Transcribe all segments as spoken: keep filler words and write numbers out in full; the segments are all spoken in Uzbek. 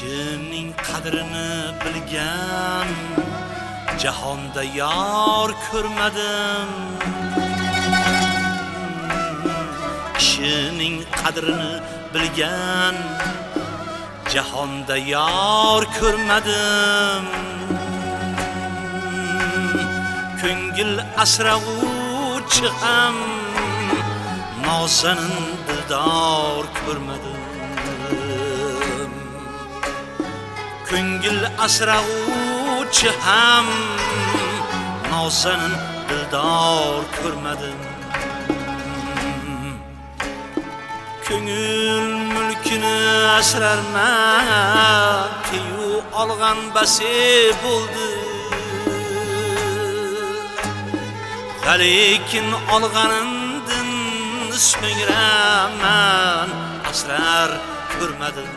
kishining qadrini bilgan jahonda yor ko'rmadim. Kishining qadrini bilgan jahonda yor ko'rmadim. Ko'ngil asrag'uvchi ham nozanin dildor ko'rmadim. Ko'ngil asrag'uvchi ham nozanin dildor ko'rmadim. Ko'ngil mulkini asrarman, teyu olgan basi bo'ldi. Lekin olganimdan so'ngraman asrar ko'rmadim.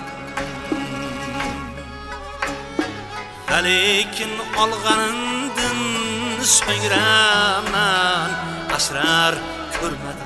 Lekin olganimdan so'ngraman asrar ko'rmadim.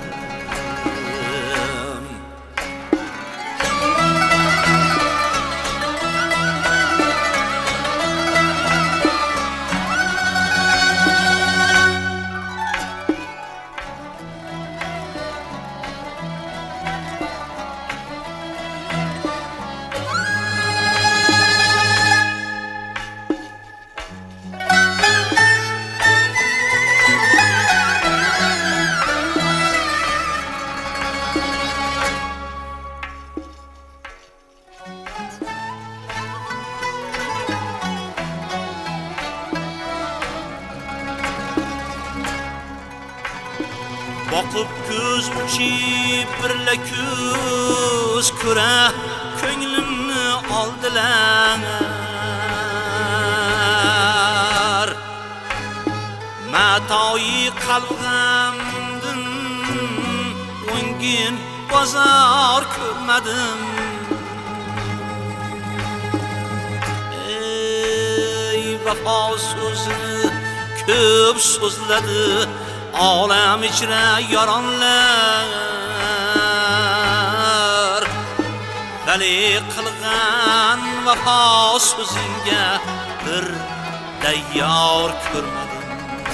Boqib ko'z uchib birla ko'z ko'ra ko'nglimni oldilar. Matoyi qalbimdan o'ngin bozor ko'rmadim. Ey vafo so'zini ko'p so'zladi olam ichra yoronlar. Vali qilgan vafo so'zingga bir tayyor ko'rmadim.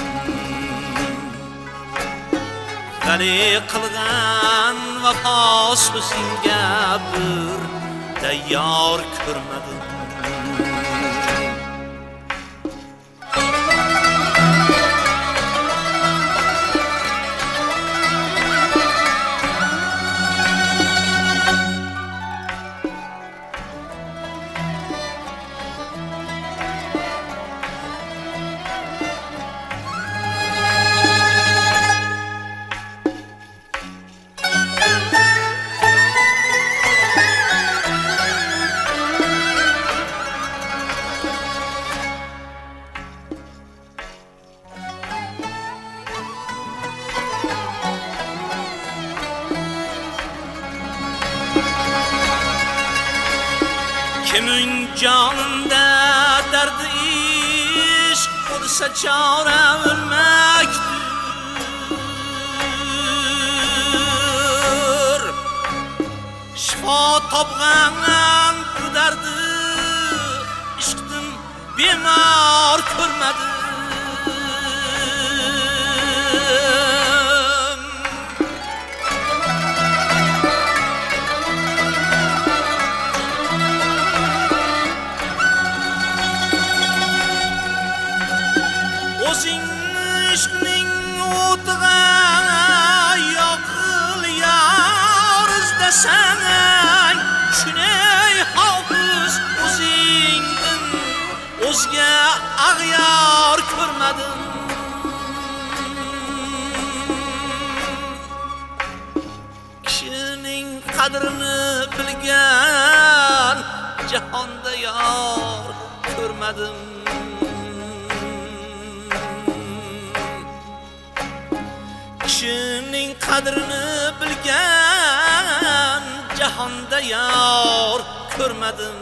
Vali qilgan vafo so'zingga bir tayyor ko'rmadim. Kimin canında derdi ishq bo'lsa chora o'lmakdir. Shifo topgan bu derdi ishqdan bemor ko'rmadim. O'zing ishqning o'tiga yoqil yor izlasang, shunay hofiz o'zingdan o'zga ag'yor ko'rmadim. Kishining qadrini bilgan jahonda yor ko'rmadim. Kishining qadrini bilgan jahonda yor ko'rmadim.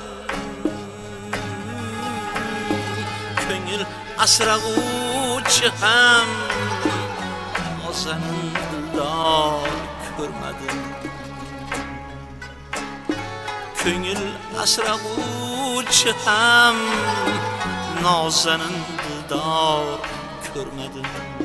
Ko'ngil asrag'uvchi ham ozanin dildor ko'rmadim. ko'ngil asrag'uvchi ham nozanin dildor ko'rmadim.